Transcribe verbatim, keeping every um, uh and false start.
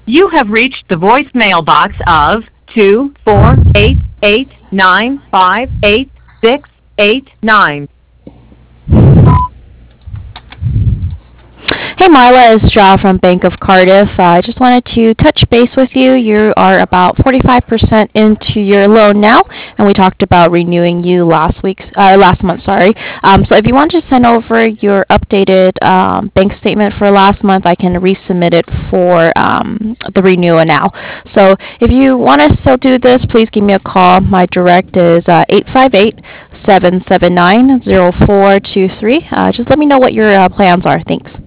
You have reached the voicemail box of two four eight eight nine five eight six eight nine. Hey Marla, it's Joe from Bank of Cardiff. Uh, I just wanted to touch base with you. You are about forty-five percent into your loan now, and we talked about renewing you last week's, uh, last month, sorry. Um, so if you want to send over your updated um, bank statement for last month, I can resubmit it for um, the renewal now. So if you want to still do this, please give me a call. My direct is uh, eight five eight, seven seven nine, zero four two three. Uh, just let me know what your uh, plans are. Thanks.